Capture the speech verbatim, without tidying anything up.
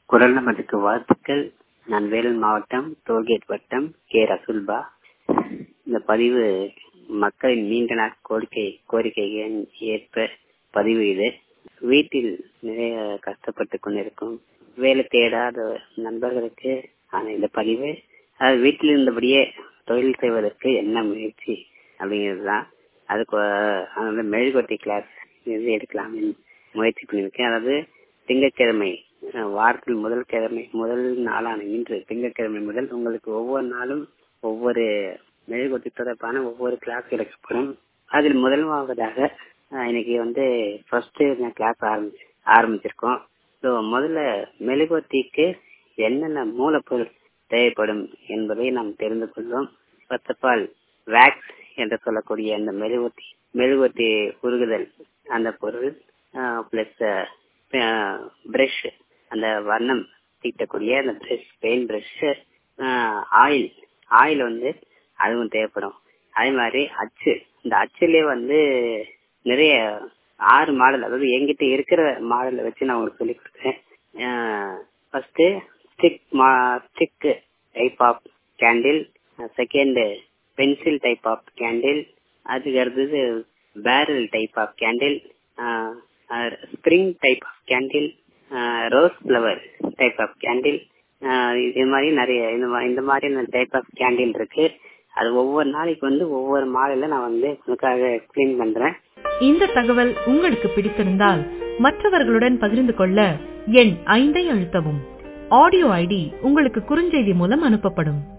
குரல் நமதுக்கு வாழ்த்துக்கள். நான் வேலூர் மாவட்டம் டோல்கேட் வட்டம் கே ரசூல்பா. இந்த பதிவு மக்களின் நீண்ட நாள் கோரிக்கை கோரிக்கைகள் ஏற்ப பதிவு இது. வீட்டில் நிறைய கஷ்டப்பட்டு கொண்டிருக்கும் வேலை தேடாத நண்பர்களுக்கு ஆன இந்த பதிவு. அது வீட்டில் இருந்தபடியே தொழில் செய்வதற்கு என்ன முயற்சி அப்படிங்கிறது தான். அதுக்கு அதனால மெழுகுவர்த்தி கிளாஸ் இது எடுக்கலாம்னு முயற்சி பண்ணியிருக்கேன். அதாவது திங்கட்கிழமை வாரத்தில் முதல் கிழமை முதல் நாளான இன்று திங்கட்கிழமை முதல் உங்களுக்கு ஒவ்வொரு நாளும் ஒவ்வொரு மெழுகுவர்த்தி தொடர்பான ஒவ்வொரு கிளாஸ் எடுக்கப்படும். அதில் முதலாவதாக இன்னைக்கு வந்து ஃபர்ஸ்ட் கிளாஸ் ஆரம்பிச்சு ஆரம்பிச்சிருக்கோம். ஸோ முதல்ல மெழுகுவர்த்திக்கு என்னென்ன மூலப்பொருள் தேவைப்படும் என்பதை நாம் தெரிந்து கொள்வோம். ஃபர்ஸ்ட் ஆஃப் ஆல் வேக்ஸ் என்று சொல்லக்கூடிய அந்த மெழுகுவர்த்தி மெழுகுவர்த்தி உருகுதல் அந்த பொருள், பிளஸ் பிரஷ் அந்த வண்ணம் தீட்டக்கூடிய அந்த brush paint brush, oil oil வந்து அதுவும் தேவைப்படும். அதே மாதிரி அச்சு, இந்த அச்சுலேயே வந்து நிறைய ஆறு மாடல், அதாவது என்கிட்ட இருக்கிற மாடலை வச்சு நான் உங்களுக்கு சொல்லி கொடுக்குறேன். ஃபர்ஸ்ட் ஸ்டிக் மா stick type of candle, second pencil type of candle, அதுக்கு அடுத்தது barrel type of candle, spring type of candle, rose flower type of candle, இது மாதிரி நிறைய இந்த மாதிரி டைப் ஆஃப் கேண்டில் இருக்கு. அது ஒவ்வொரு நாளைக்கு வந்து ஒவ்வொரு மாடல நான் வந்து உங்களுக்காக எக்ஸ்பிளைன் பண்றேன். இந்த தகவல் உங்களுக்கு பிடித்திருந்தால் மற்றவர்களுடன் பகிர்ந்து கொள்ள எண் ஐந்தை அழுத்தவும். ஆடியோ ஐடி உங்களுக்கு குறுஞ்செய்தி மூலம் அனுப்பப்படும்.